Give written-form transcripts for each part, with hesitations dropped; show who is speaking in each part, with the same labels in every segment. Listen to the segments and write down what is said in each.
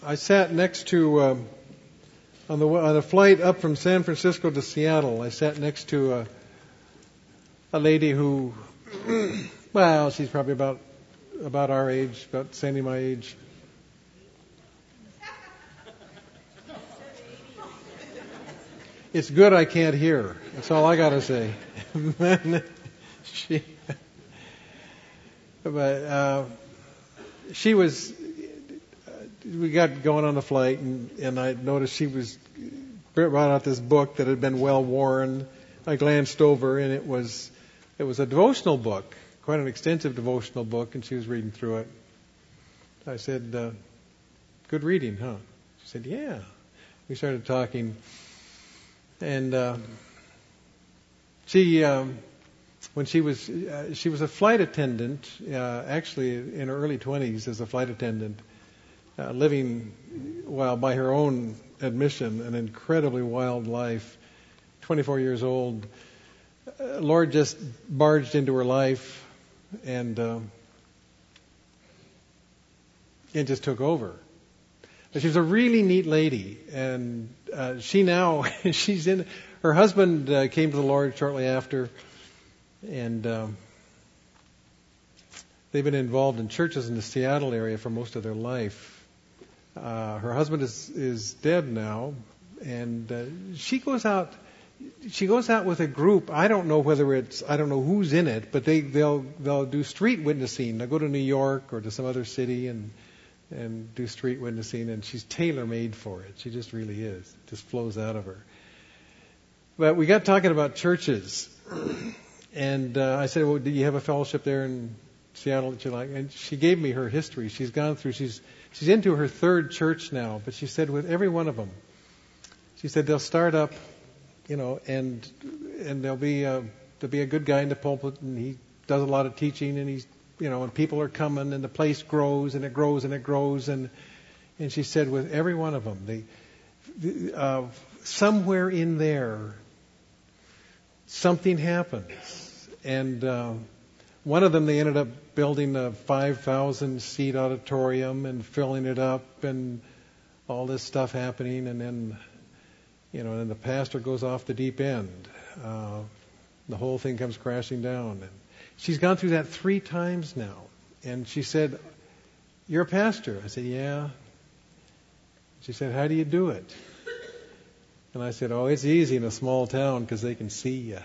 Speaker 1: I sat next to on a flight up from San Francisco to Seattle. I sat next to a lady who, well, she's probably about our age, about Sandy my age. It's good I can't hear. That's all I got to say. She was. We got going on the flight, and I noticed she brought out this book that had been well worn. I glanced over, and it was a devotional book, quite an extensive devotional book, and she was reading through it. I said, "Good reading, huh?" She said, "Yeah." We started talking. And when she was a flight attendant, actually in her early 20s as a flight attendant, living, well, by her own admission, an incredibly wild life. 24 years old, Lord just barged into her life, and it just took over. She was a really neat lady, and she's in. Her husband came to the Lord shortly after, and they've been involved in churches in the Seattle area for most of their life. Her husband is dead now, and she goes out. She goes out with a group. I don't know who's in it, but they'll do street witnessing. They'll go to New York or to some other city and do street witnessing, and she's tailor-made for it. She just really is. It just flows out of her. But we got talking about churches, and I said, "Well, do you have a fellowship there in Seattle that you like?" And she gave me her history. She's gone through. She's into her third church now, but she said with every one of them, she said they'll start up, and there'll be a good guy in the pulpit, and he does a lot of teaching, and he's. And people are coming, and the place grows, and it grows, and it grows, and she said, with every one of them, somewhere in there, something happens, and one of them, they ended up building a 5,000-seat auditorium and filling it up, and all this stuff happening, and then, then the pastor goes off the deep end. The whole thing comes crashing down. And she's gone through that 3 times now. And she said, "You're a pastor." I said, "Yeah." She said, "How do you do it?" And I said, "Oh, it's easy in a small town because they can see you."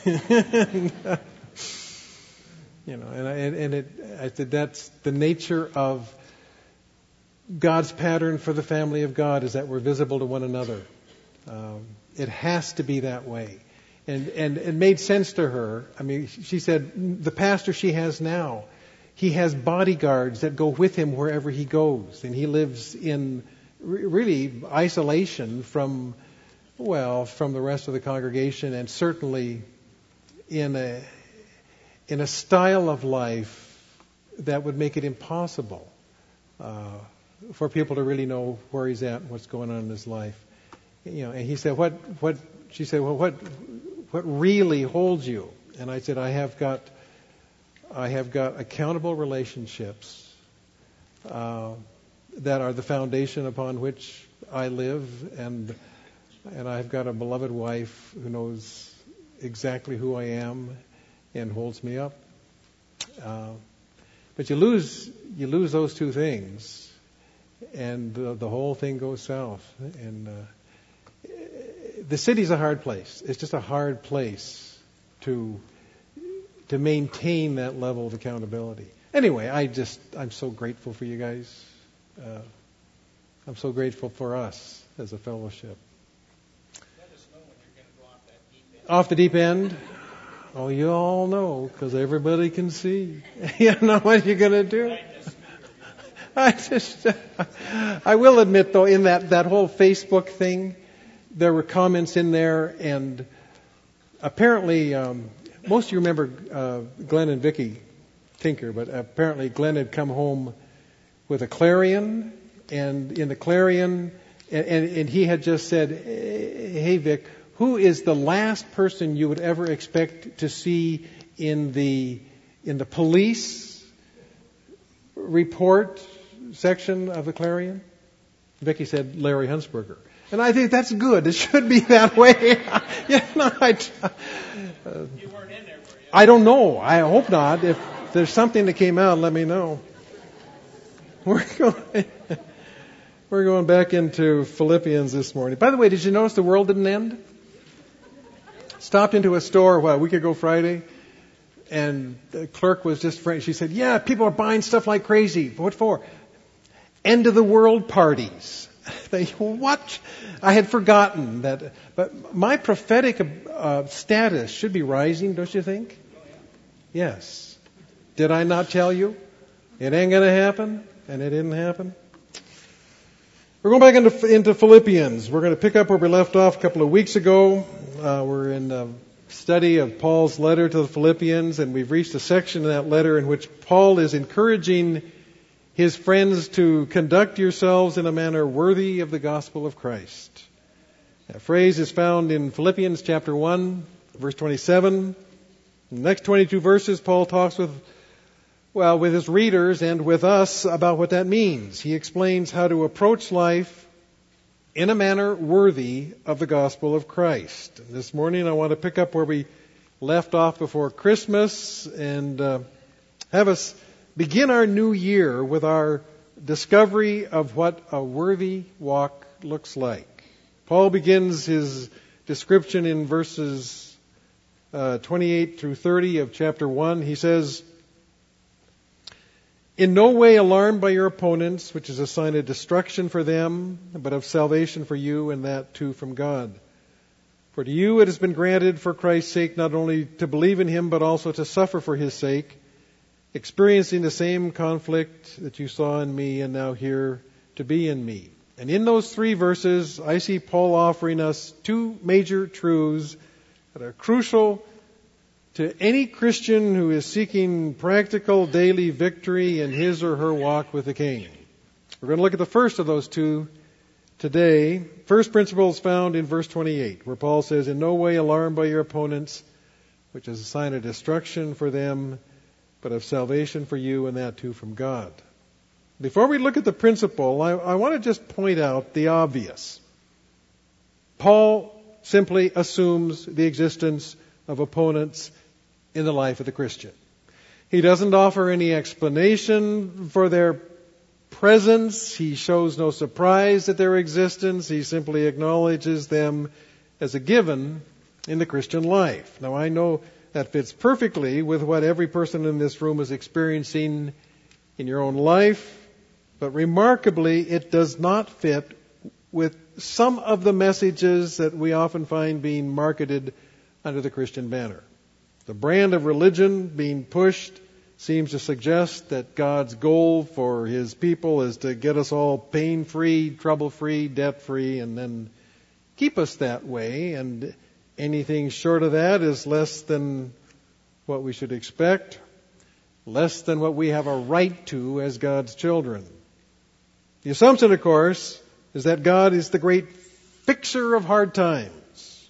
Speaker 1: I said, that's the nature of God's pattern for the family of God, is that we're visible to one another. It has to be that way. And it made sense to her. I mean, she said the pastor she has now, he has bodyguards that go with him wherever he goes, and he lives in really isolation from the rest of the congregation, and certainly in a style of life that would make it impossible for people to really know where he's at and what's going on in his life. And he said, She said, "Well, what really holds you?" And I said, I have got accountable relationships that are the foundation upon which I live, and I've got a beloved wife who knows exactly who I am and holds me up. But you lose those 2 things, and the whole thing goes south. And the city's a hard place. It's just a hard place to maintain that level of accountability. Anyway, I'm so grateful for you guys. I'm so grateful for us as a fellowship.
Speaker 2: Let us know when you're going to go off that deep end.
Speaker 1: Off the deep end? Oh, you all know, because everybody can see. You know what you're going to do? I will admit, though, in that whole Facebook thing, there were comments in there, and apparently, most of you remember Glenn and Vicki Tinker, but apparently Glenn had come home with a Clarion, and in the Clarion, and he had just said, "Hey, Vic, who is the last person you would ever expect to see in the police report section of the Clarion?" Vicki said Larry Hunsberger. And I think that's good. It should be that way.
Speaker 2: You weren't in there, were you?
Speaker 1: I don't know. I hope not. If there's something that came out, let me know. We're going back into Philippians this morning. By the way, did you notice the world didn't end? Stopped into a store a week ago Friday, and the clerk was just frank. She said, "Yeah, people are buying stuff like crazy. What for? End of the world parties." What? I had forgotten that. But my prophetic status should be rising, don't you think? Yes. Did I not tell you? It ain't going to happen, and it didn't happen. We're going back into Philippians. We're going to pick up where we left off a couple of weeks ago. We're in a study of Paul's letter to the Philippians, and we've reached a section in that letter in which Paul is encouraging his friends to conduct yourselves in a manner worthy of the gospel of Christ. That phrase is found in Philippians chapter 1, verse 27. In the next 22 verses, Paul talks with his readers and with us about what that means. He explains how to approach life in a manner worthy of the gospel of Christ. And this morning I want to pick up where we left off before Christmas and have us begin our new year with our discovery of what a worthy walk looks like. Paul begins his description in verses 28 through 30 of chapter 1. He says, "In no way alarmed by your opponents, which is a sign of destruction for them, but of salvation for you, and that too from God. For to you it has been granted for Christ's sake not only to believe in Him, but also to suffer for His sake, experiencing the same conflict that you saw in me and now hear to be in me." And in those 3 verses, I see Paul offering us 2 major truths that are crucial to any Christian who is seeking practical daily victory in his or her walk with the King. We're going to look at the first of those 2 today. First principle is found in verse 28, where Paul says, "In no way alarmed by your opponents, which is a sign of destruction for them, but of salvation for you, and that too from God." Before we look at the principle, I want to just point out the obvious. Paul simply assumes the existence of opponents in the life of the Christian. He doesn't offer any explanation for their presence. He shows no surprise at their existence. He simply acknowledges them as a given in the Christian life. Now, I know that fits perfectly with what every person in this room is experiencing in your own life, but remarkably, it does not fit with some of the messages that we often find being marketed under the Christian banner. The brand of religion being pushed seems to suggest that God's goal for His people is to get us all pain-free, trouble-free, debt-free, and then keep us that way. And anything short of that is less than what we should expect, less than what we have a right to as God's children. The assumption, of course, is that God is the great fixer of hard times.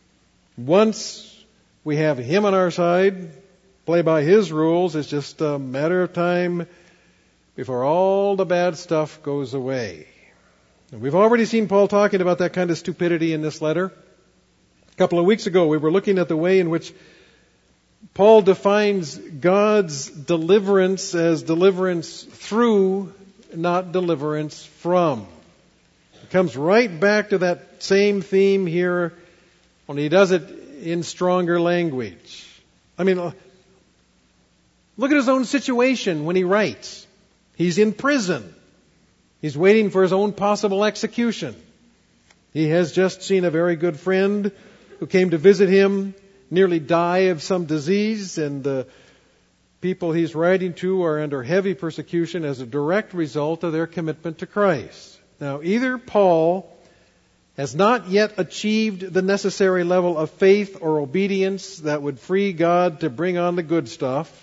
Speaker 1: Once we have Him on our side, play by His rules, it's just a matter of time before all the bad stuff goes away. And we've already seen Paul talking about that kind of stupidity in this letter. A couple of weeks ago, we were looking at the way in which Paul defines God's deliverance as deliverance through, not deliverance from. It comes right back to that same theme here, only he does it in stronger language. I mean, look at his own situation when he writes. He's in prison. He's waiting for his own possible execution. He has just seen a very good friend who came to visit him nearly die of some disease, and the people he's writing to are under heavy persecution as a direct result of their commitment to Christ. Now, either Paul has not yet achieved the necessary level of faith or obedience that would free God to bring on the good stuff,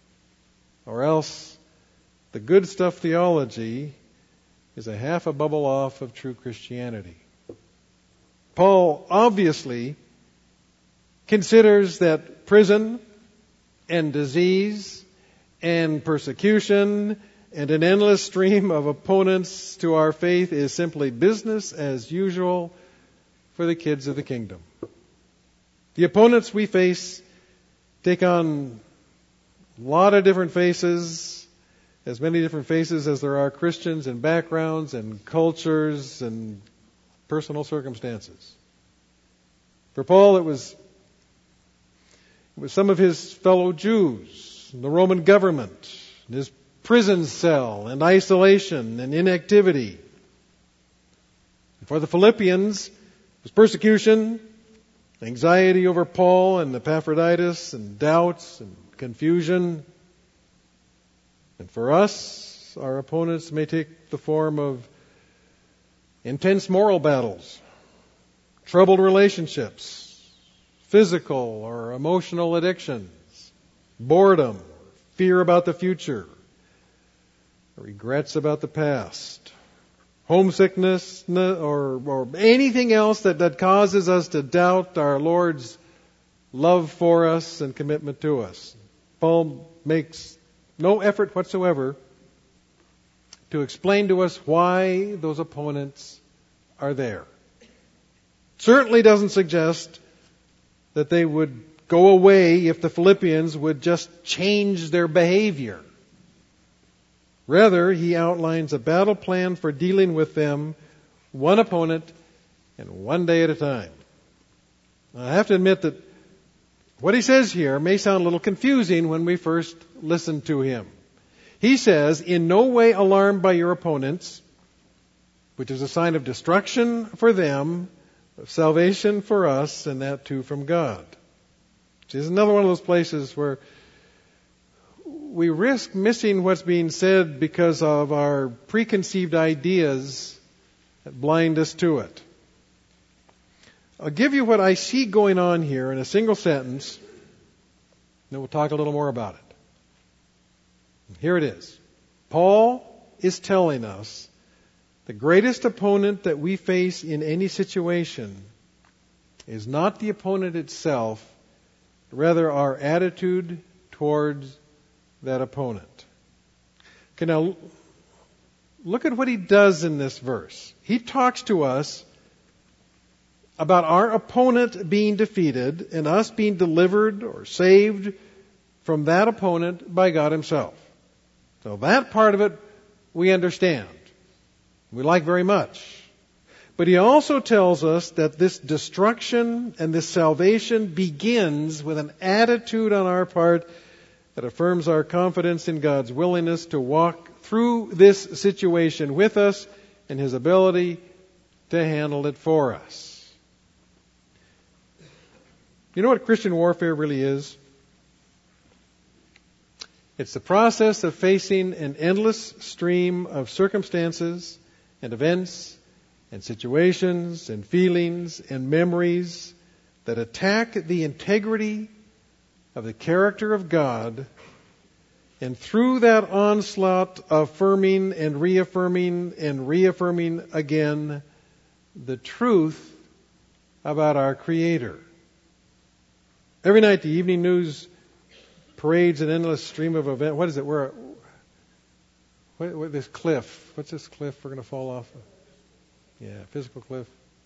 Speaker 1: or else the good stuff theology is a half a bubble off of true Christianity. Paul obviously considers that prison and disease and persecution and an endless stream of opponents to our faith is simply business as usual for the kids of the kingdom. The opponents we face take on a lot of different faces, as many different faces as there are Christians and backgrounds and cultures and personal circumstances. For Paul, it was some of his fellow Jews, the Roman government, his prison cell, and isolation and inactivity. For the Philippians, it was persecution, anxiety over Paul and Epaphroditus, and doubts and confusion. And for us, our opponents may take the form of intense moral battles, troubled relationships, physical or emotional addictions, boredom, fear about the future, regrets about the past, homesickness, or anything else that causes us to doubt our Lord's love for us and commitment to us. Paul makes no effort whatsoever to explain to us why those opponents are there. Certainly doesn't suggest that they would go away if the Philippians would just change their behavior. Rather, he outlines a battle plan for dealing with them, one opponent and one day at a time. I have to admit that what he says here may sound a little confusing when we first listen to him. He says, in no way alarmed by your opponents, which is a sign of destruction for them, of salvation for us, and that too from God. Which is another one of those places where we risk missing what's being said because of our preconceived ideas that blind us to it. I'll give you what I see going on here in a single sentence, then we'll talk a little more about it. Here it is. Paul is telling us the greatest opponent that we face in any situation is not the opponent itself, rather our attitude towards that opponent. Okay, now look at what he does in this verse. He talks to us about our opponent being defeated and us being delivered or saved from that opponent by God Himself. So that part of it we understand. We like very much. But he also tells us that this destruction and this salvation begins with an attitude on our part that affirms our confidence in God's willingness to walk through this situation with us and His ability to handle it for us. You know what Christian warfare really is? It's the process of facing an endless stream of circumstances and events and situations and feelings and memories that attack the integrity of the character of God, and through that onslaught, affirming and reaffirming again the truth about our Creator. Every night the evening news parades an endless stream of events. What is it? What this cliff? What's this cliff we're going to fall off of? Yeah, physical cliff.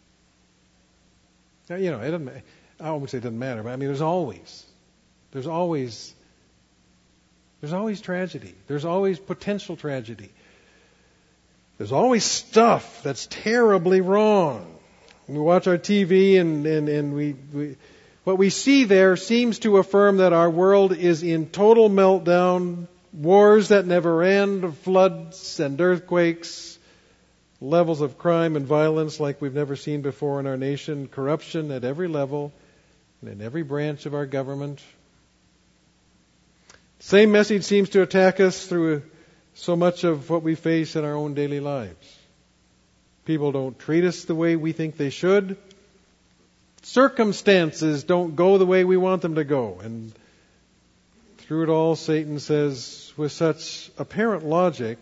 Speaker 1: Now, it doesn't. I won't say it doesn't matter, but I mean, there's always tragedy. There's always potential tragedy. There's always stuff that's terribly wrong. We watch our TV and we what we see there seems to affirm that our world is in total meltdown, wars that never end, floods and earthquakes, levels of crime and violence like we've never seen before in our nation, corruption at every level and in every branch of our government. Same message seems to attack us through so much of what we face in our own daily lives. People don't treat us the way we think they should. Circumstances don't go the way we want them to go. And through it all, Satan says with such apparent logic,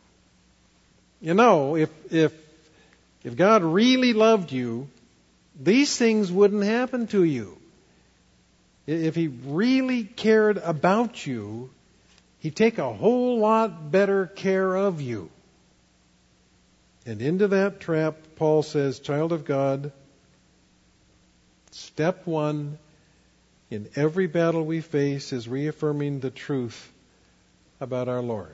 Speaker 1: if God really loved you, these things wouldn't happen to you. If He really cared about you, He'd take a whole lot better care of you. And into that trap, Paul says, child of God, step one in every battle we face is reaffirming the truth about our Lord.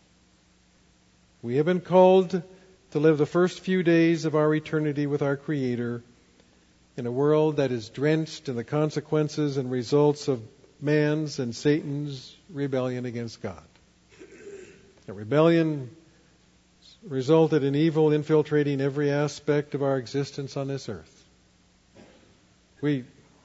Speaker 1: We have been called to live the first few days of our eternity with our Creator in a world that is drenched in the consequences and results of man's and Satan's rebellion against God. That rebellion resulted in evil infiltrating every aspect of our existence on this earth. We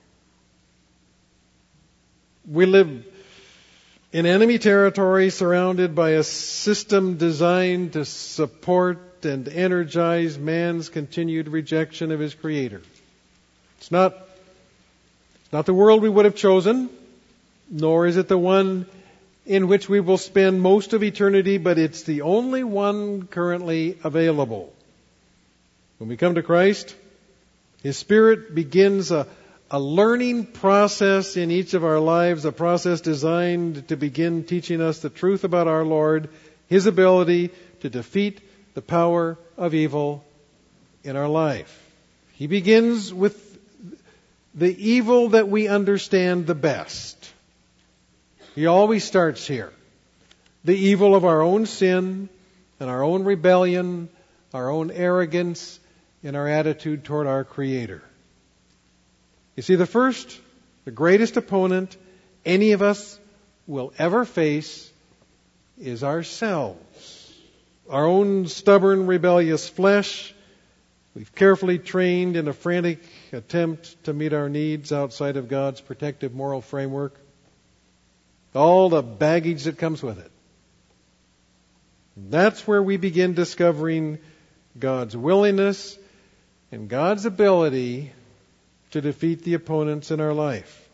Speaker 1: live in enemy territory surrounded by a system designed to support and energize man's continued rejection of his Creator. It's not the world we would have chosen, nor is it the one in which we will spend most of eternity, but it's the only one currently available. When we come to Christ, His Spirit begins a learning process in each of our lives, a process designed to begin teaching us the truth about our Lord, His ability to defeat the power of evil in our life. He begins with the evil that we understand the best. He always starts here. The evil of our own sin and our own rebellion, our own arrogance, and our attitude toward our Creator. You see, the greatest opponent any of us will ever face is ourselves. Our own stubborn, rebellious flesh, we've carefully trained in a frantic attempt to meet our needs outside of God's protective moral framework. All the baggage that comes with it. That's where we begin discovering God's willingness and God's ability to defeat the opponents in our life.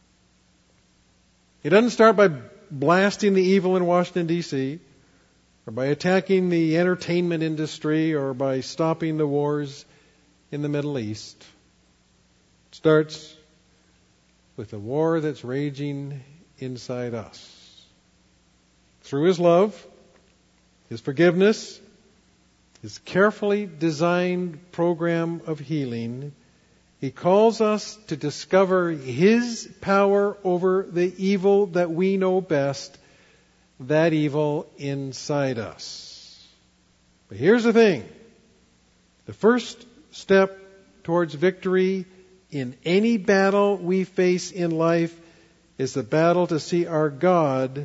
Speaker 1: He doesn't start by blasting the evil in Washington, D.C., or by attacking the entertainment industry, or by stopping the wars in the Middle East. It starts with the war that's raging inside us. Through His love, His forgiveness, His carefully designed program of healing, He calls us to discover His power over the evil that we know best, that evil inside us. But here's the thing. The first step towards victory in any battle we face in life is the battle to see our God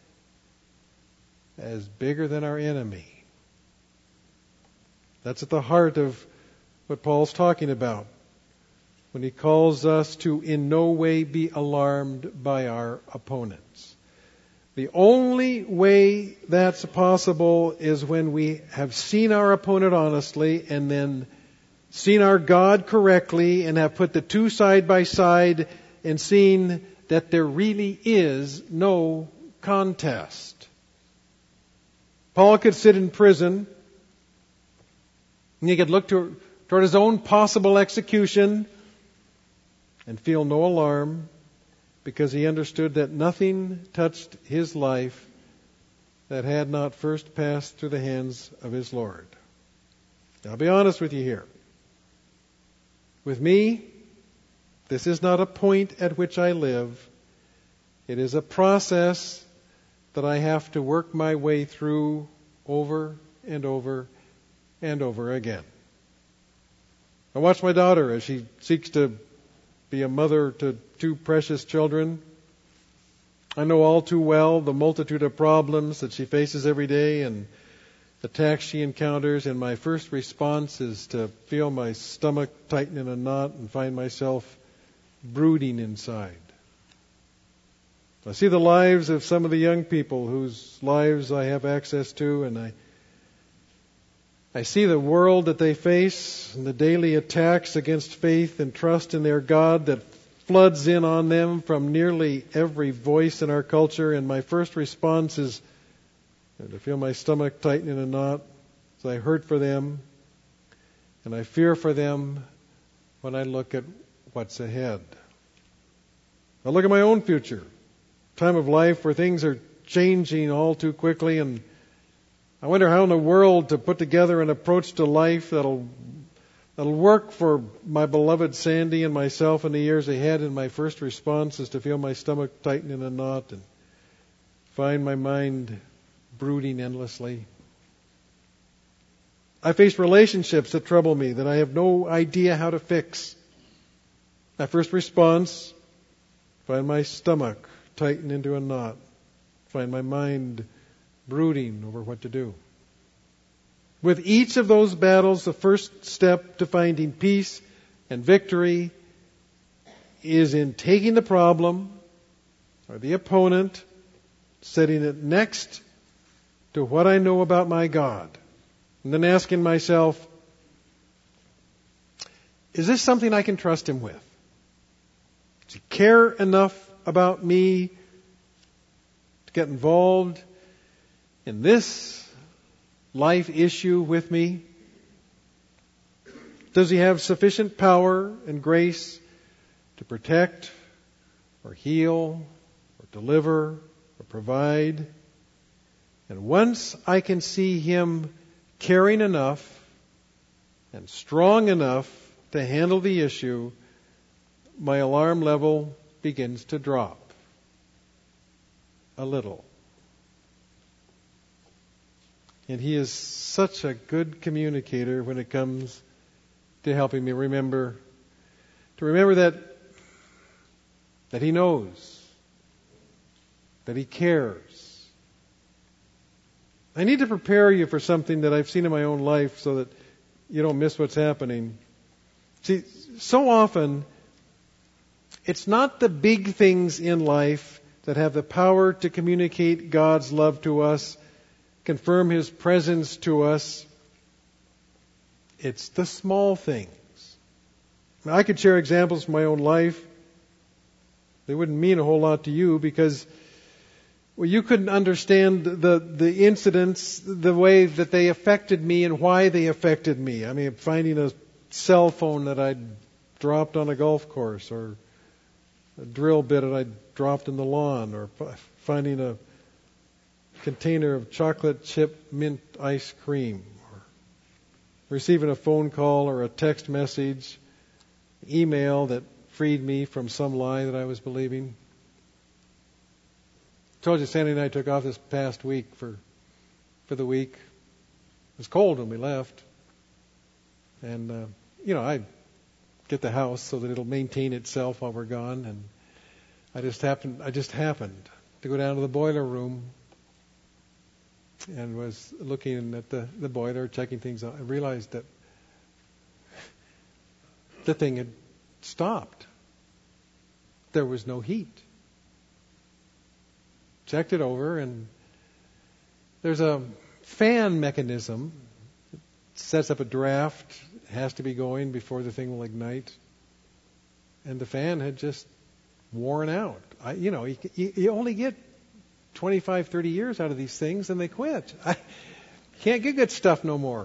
Speaker 1: as bigger than our enemy. That's at the heart of what Paul's talking about when he calls us to in no way be alarmed by our opponents. The only way that's possible is when we have seen our opponent honestly and then seen our God correctly and have put the two side by side and seen that there really is no contest. Paul could sit in prison and he could look toward his own possible execution and feel no alarm because he understood that nothing touched his life that had not first passed through the hands of his Lord. Now, I'll be honest with you here. With me, this is not a point at which I live. It is a process that I have to work my way through over and over and over again. I watch my daughter as she seeks to be a mother to two precious children. I know all too well the multitude of problems that she faces every day and attacks she encounters, and my first response is to feel my stomach tighten in a knot and find myself brooding inside. I see the lives of some of the young people whose lives I have access to, and I see the world that they face and the daily attacks against faith and trust in their God that floods in on them from nearly every voice in our culture, and my first response is to feel my stomach tighten in a knot as I hurt for them and I fear for them when I look at what's ahead. I look at my own future, time of life where things are changing all too quickly, and I wonder how in the world to put together an approach to life that'll work for my beloved Sandy and myself in the years ahead. And my first response is to feel my stomach tighten in a knot and find my mind brooding endlessly. I face relationships that trouble me, that I have no idea how to fix. My first response, find my stomach tighten into a knot, find my mind brooding over what to do. With each of those battles, the first step to finding peace and victory is in taking the problem or the opponent, setting it next to what I know about my God, and then asking myself, is this something I can trust Him with? Does He care enough about me to get involved in this life issue with me? Does He have sufficient power and grace to protect or heal or deliver or provide? And once I can see Him caring enough and strong enough to handle the issue, my alarm level begins to drop a little. And He is such a good communicator when it comes to helping me remember that He knows, that He cares. I need to prepare you for something that I've seen in my own life so that you don't miss what's happening. See, so often, it's not the big things in life that have the power to communicate God's love to us, confirm His presence to us. It's the small things. Now, I could share examples from my own life. They wouldn't mean a whole lot to you because you couldn't understand the incidents, the way that they affected me and why they affected me. I mean, finding a cell phone that I'd dropped on a golf course, or a drill bit that I'd dropped in the lawn, or finding a container of chocolate chip mint ice cream, or receiving a phone call or a text message, email that freed me from some lie that I was believing. I told you Sandy and I took off this past week for the week. It was cold when we left. And, I get the house so that it'll maintain itself while we're gone. And I just happened to go down to the boiler room and was looking at the boiler, checking things out. I realized that the thing had stopped. There was no heat. Checked it over, and there's a fan mechanism. It sets up a draft. It has to be going before the thing will ignite. And the fan had just worn out. You only get 25, 30 years out of these things, and they quit. I can't get good stuff no more.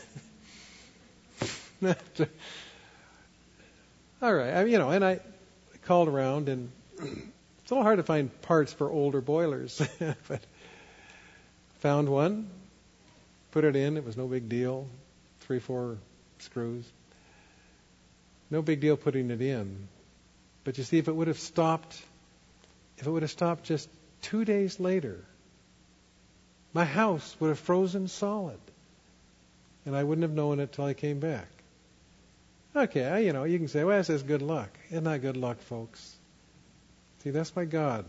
Speaker 1: All right, and I called around, and it's a little hard to find parts for older boilers, but found one, put it in. It was no big deal, 3-4 screws. No big deal putting it in. But you see, if it would have stopped just 2 days later, my house would have frozen solid, and I wouldn't have known it till I came back. Okay, you can say, well, this is good luck. Isn't that good luck, folks? See, that's my God.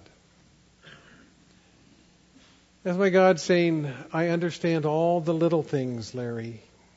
Speaker 1: That's my God saying, I understand all the little things, Larry.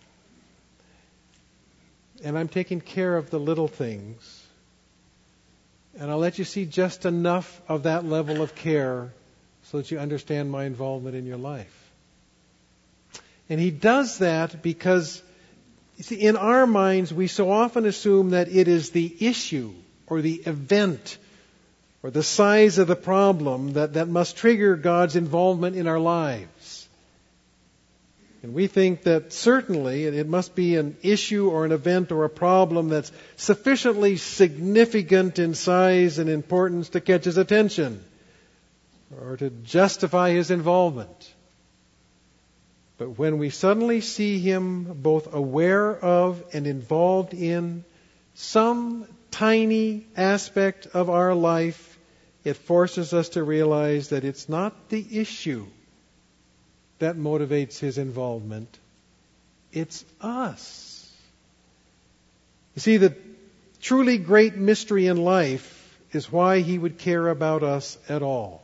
Speaker 1: And I'm taking care of the little things. And I'll let you see just enough of that level of care so that you understand my involvement in your life. And He does that because, you see, in our minds, we so often assume that it is the issue or the event or the size of the problem that must trigger God's involvement in our lives. And we think that certainly it must be an issue or an event or a problem that's sufficiently significant in size and importance to catch His attention. or to justify his involvement. But when we suddenly see him both aware of and involved in some tiny aspect of our life, it forces us to realize that it's not the issue that motivates his involvement. It's us. You see, the truly great mystery in life is why he would care about us at all.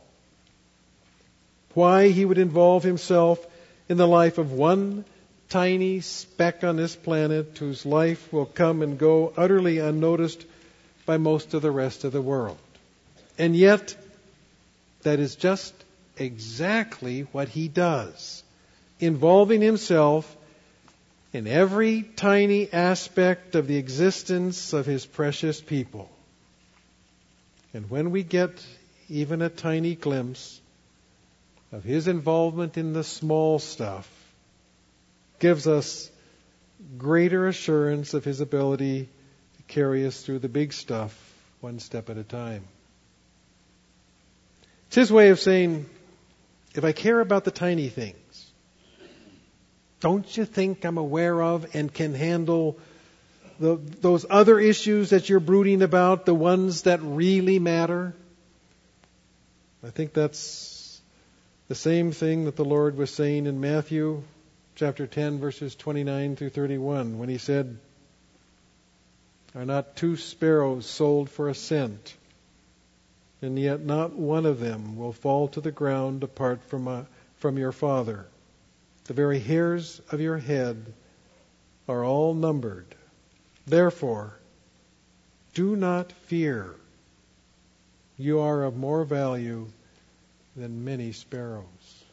Speaker 1: Why he would involve himself in the life of one tiny speck on this planet whose life will come and go utterly unnoticed by most of the rest of the world. And yet, that is just exactly what he does, involving himself in every tiny aspect of the existence of his precious people. And when we get even a tiny glimpse of his involvement in the small stuff, gives us greater assurance of his ability to carry us through the big stuff one step at a time. It's his way of saying, if I care about the tiny things, don't you think I'm aware of and can handle those other issues that you're brooding about, the ones that really matter? I think that's the same thing that the Lord was saying in Matthew chapter 10, verses 29 through 31, when he said, "Are not 2 sparrows sold for a cent? And yet not one of them will fall to the ground apart from your Father. The very hairs of your head are all numbered. Therefore, do not fear. You are of more value than many sparrows."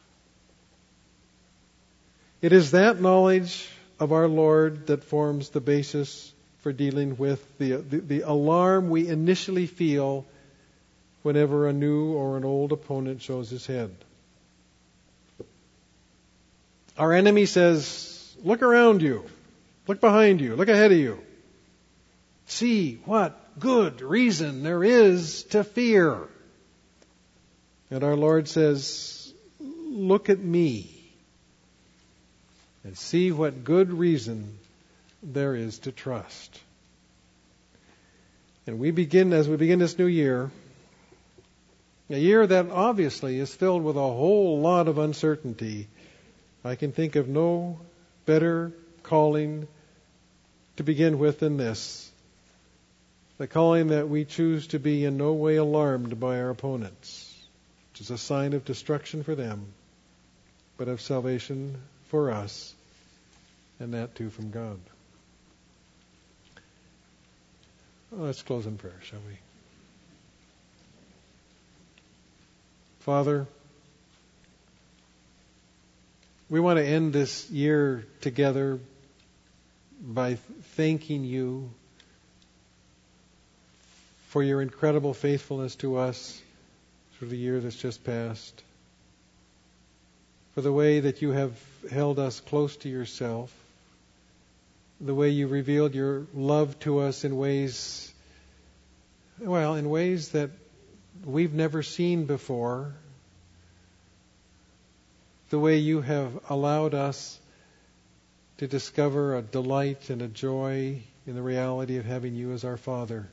Speaker 1: It is that knowledge of our Lord that forms the basis for dealing with the alarm we initially feel whenever a new or an old opponent shows his head. Our enemy says, look around you, look behind you, look ahead of you. See what good reason there is to fear. And our Lord says, look at me and see what good reason there is to trust. And as we begin this new year, a year that obviously is filled with a whole lot of uncertainty, I can think of no better calling to begin with than this. The calling that we choose to be in no way alarmed by our opponents, which is a sign of destruction for them, but of salvation for us, and that too from God. Well, let's close in prayer, shall we? Father, we want to end this year together by thanking you for your incredible faithfulness to us through the year that's just passed, for the way that you have held us close to yourself, the way you revealed your love to us in ways that we've never seen before, the way you have allowed us to discover a delight and a joy in the reality of having you as our Father.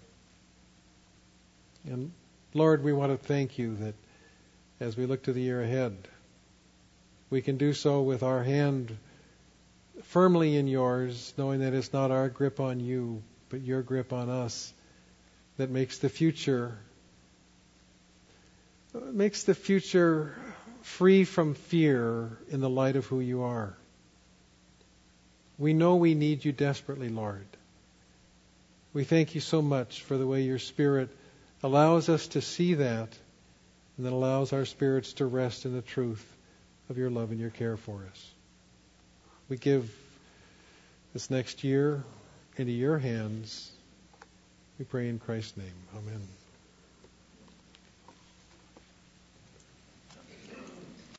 Speaker 1: And Lord, we want to thank you that as we look to the year ahead, we can do so with our hand firmly in yours, knowing that it's not our grip on you, but your grip on us that makes the future free from fear in the light of who you are. We know we need you desperately, Lord. We thank you so much for the way your Spirit allows us to see that, and then allows our spirits to rest in the truth of your love and your care for us. We give this next year into your hands. We pray in Christ's name. Amen.